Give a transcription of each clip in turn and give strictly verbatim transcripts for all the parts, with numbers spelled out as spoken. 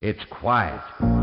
It's quiet.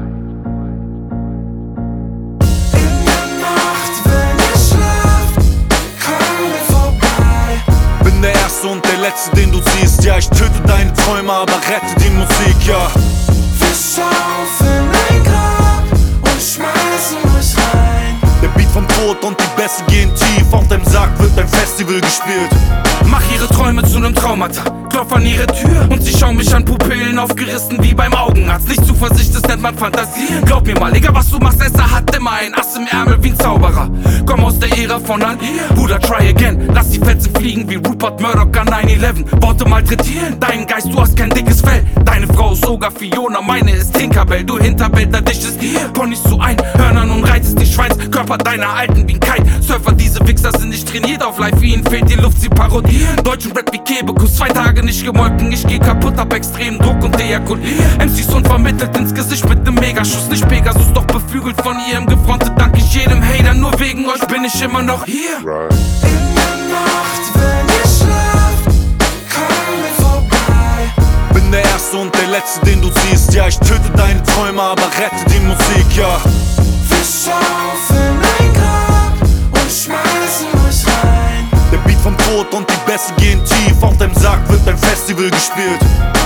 Bin der Erste und der Letzte, den du siehst. Ja, ich töte deine Träume, aber rette die Musik, ja. Wir schaufeln ein Grab und schmeißen euch rein. Der Beat vom Tod und die Bässe gehen tief. Auf deinem Sarg wird ein Festival gespielt. Mach ihre Träume zu nem Traumata, klopf an ihre Tür und sie schauen mich an, Pupillen aufgerissen wie beim Augenarzt. Nicht Zuversicht, das nennt man Fantasieren. Glaub mir mal, egal was du machst, Esser hat immer ein Ass im Ärmel wie ein Zauberer. Komm aus der Ära von Al, Bruder, try again. Lass die Fetzen fliegen wie Rupert Murdoch an nine eleven. Worte malträtieren deinen Geist, du hast kein dickes Fell. Deine Frau ist sogar Fiona, meine ist Tinkerbell. Du Hinterwälder dichtest Ponys zu ein Hörnern und reitest die Schweins. Körper deiner Alten wie ein Kite. Surfer, diese Wichser sind nicht trainiert auf live, wie ihnen fehlt die Luft, sie parodieren. Deutschen Rap wie Kebekus, zwei Tage nicht gemolken. Ich geh kaputt, hab extremen Druck und deakulieren. M Cs unvermittelt ins Gesicht mit nem Megaschuss. Nicht Pegasus, doch beflügelt von ihrem Gefrontet. Dank ich jedem Hater, nur wegen euch bin ich immer noch hier. In der Nacht, wenn ihr schlaft, kommen wir vorbei. Bin der Erste und der Letzte, den du siehst. Ja, ich töte deine Träume, aber rette die Musik, ja. Wir schaufeln ein Grab und schmeißen euch rein. Der Beat vom Tod und die Bässe gehen tief. Auf deinem Sarg wird ein Festival gespielt.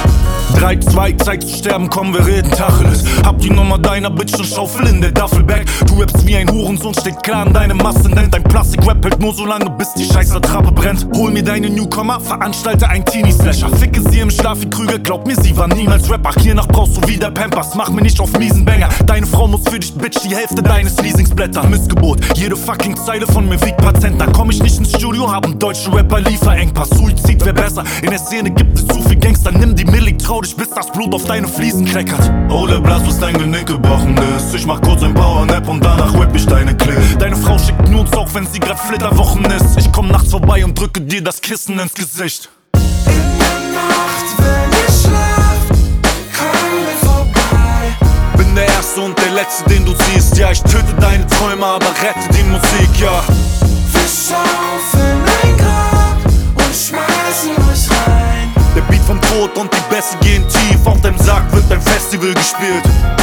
drei, zwei, Zeit zu sterben, komm, wir reden Tacheles. Hab die Nummer deiner Bitch und Schaufel in der Duffelbag. Du rappst wie ein Hurensohn, steht klar an deinem Aszendent. Dein Plastik-Rap hält nur so lange, bis die scheiß Attrappe brennt. Hol mir deine Newcomer, veranstalte ein Teenie-Slasher. Ficke sie im Schlaf wie Krüger, glaub mir, sie war niemals Rapper. Hiernach brauchst du wieder Pampers, mach mir nicht auf miesen Banger. Deine Frau muss für dich, Bitch, die Hälfte deines Leasings blättern. Missgebot, jede fucking Zeile von mir wiegt paar Cent. Da komm ich nicht ins Studio, haben deutsche Rapper Lieferengpass. Suizid wär besser, in der Szene gibt es zu viel Gangster. Nimm die Millig, trau dich, bis das Blut auf deine Fliesen kleckert. Oh, der Blass, bis dein Genick gebrochen ist. Ich mach kurz ein Powernap und danach whip ich deine Clip. Deine Frau schickt Nudes auch, wenn sie grad Flitterwochen ist. Ich komm nachts vorbei und drücke dir das Kissen ins Gesicht. In der Nacht, wenn ihr schlaft, kommen wir vorbei. Bin der Erste und der Letzte, den du siehst. Ja, ich töte deine Träume, aber rette die Musik, ja. Wir schaufeln ein Grab und schmeißen euch rein. Der Beat vom Tod und die Bässe gehen tief. Auf deinem Sarg wird ein Festival gespielt.